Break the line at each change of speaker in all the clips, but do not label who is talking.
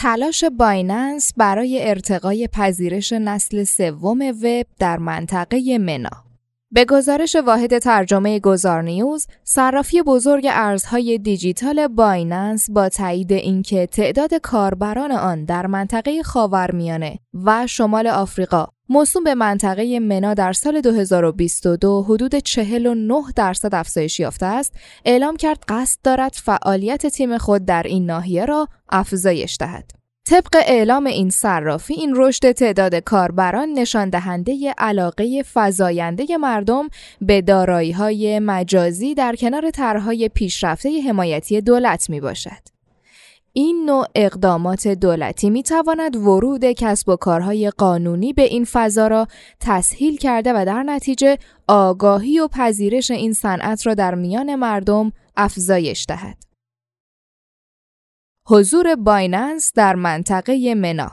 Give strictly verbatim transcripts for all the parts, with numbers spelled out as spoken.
تلاش بایننس برای ارتقای پذیرش نسل سوم وب در منطقه منا. به گزارش واحد ترجمه گذارنیوز، صرافی بزرگ ارزهای دیجیتال بایننس با تایید اینکه تعداد کاربران آن در منطقه خاورمیانه و شمال آفریقا موسوم به منطقه منا در سال دو هزار و بیست و دو حدود چهل و نه درصد افزایش یافته است، اعلام کرد قصد دارد فعالیت تیم خود در این ناحیه را افزایش دهد. طبق اعلام این صرافی، این رشد تعداد کاربران نشان دهنده علاقه فزاینده مردم به دارایی‌های مجازی در کنار طرح‌های پیشرفته حمایتی دولت میباشد. این نوع اقدامات دولتی میتواند ورود کسب و کارهای قانونی به این فضا را تسهیل کرده و در نتیجه آگاهی و پذیرش این صنعت را در میان مردم افزایش دهد. حضور بایننس در منطقه منا.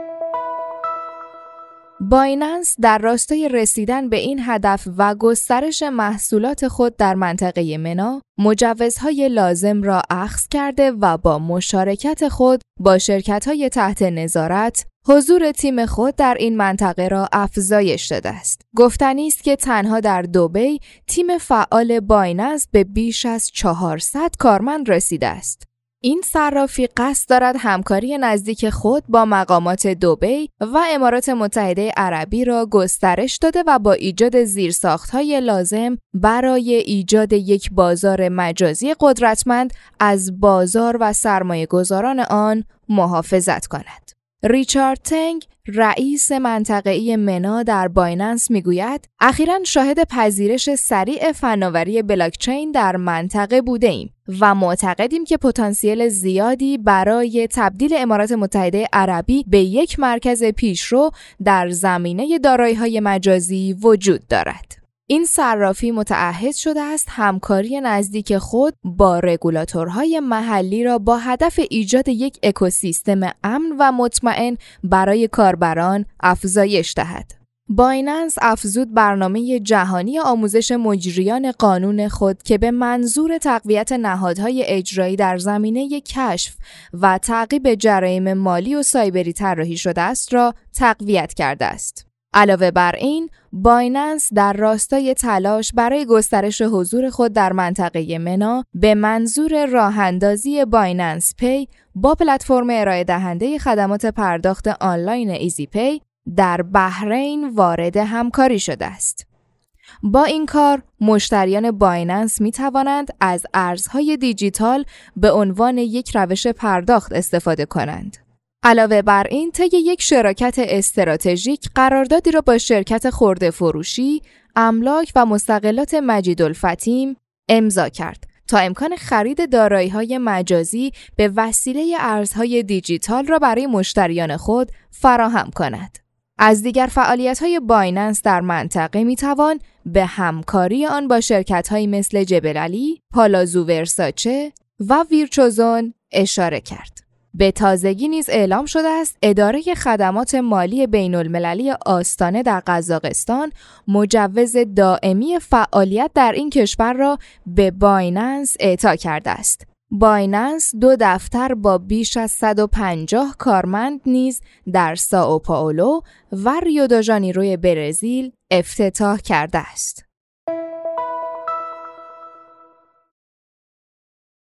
بایننس در راستای رسیدن به این هدف و گسترش محصولات خود در منطقه منا، مجوزهای لازم را اخذ کرده و با مشارکت خود با شرکت‌های تحت نظارت، حضور تیم خود در این منطقه را افزایش داده است. گفتنی است که تنها در دبی تیم فعال بایننس به بیش از چهارصد کارمند رسیده است. این صرافی قصد دارد همکاری نزدیک خود با مقامات دبی و امارات متحده عربی را گسترش داده و با ایجاد زیرساخت‌های لازم برای ایجاد یک بازار مجازی قدرتمند از بازار و سرمایه‌گذاران آن محافظت کند. ریچارد تنگ، رئیس منطقه‌ای منا در بایننس میگوید: اخیراً شاهد پذیرش سریع فناوری بلاکچین در منطقه بوده‌ایم و معتقدیم که پتانسیل زیادی برای تبدیل امارات متحده عربی به یک مرکز پیشرو در زمینه دارایی‌های مجازی وجود دارد. این صرافی متعهد شده است همکاری نزدیک خود با رگولاتورهای محلی را با هدف ایجاد یک اکوسیستم امن و مطمئن برای کاربران افزایش دهد. بایننس افزود برنامه جهانی آموزش مجریان قانون خود که به منظور تقویت نهادهای اجرایی در زمینه کشف و تعقیب جرایم مالی و سایبری طراحی شده است را تقویت کرده است. علاوه بر این، بایننس در راستای تلاش برای گسترش حضور خود در منطقه منا به منظور راه‌اندازی بایننس پی با پلتفرم ارائه دهنده خدمات پرداخت آنلاین ایزی پی در بحرین وارد همکاری شده است. با این کار، مشتریان بایننس می توانند از ارزهای دیجیتال به عنوان یک روش پرداخت استفاده کنند. علاوه بر این، طی یک شراکت استراتژیک قراردادی را با شرکت خرده فروشی، املاک و مستغلات مجیدالفتیم امضا کرد تا امکان خرید دارایی‌های مجازی به وسیله ارزهای دیجیتال را برای مشتریان خود فراهم کند. از دیگر فعالیت‌های بایننس در منطقه می‌توان به همکاری آن با شرکت‌هایی مثل جبل علی، پالازو ورساچه و ویرچوزون اشاره کرد. به تازگی نیز اعلام شده است اداره خدمات مالی بین‌المللی آستانه در قزاقستان مجوز دائمی فعالیت در این کشور را به بایننس اعطا کرده است. بایننس دو دفتر با بیش از صد و پنجاه کارمند نیز در سائو پائولو و ریو دو ژانیروی برزیل افتتاح کرده است.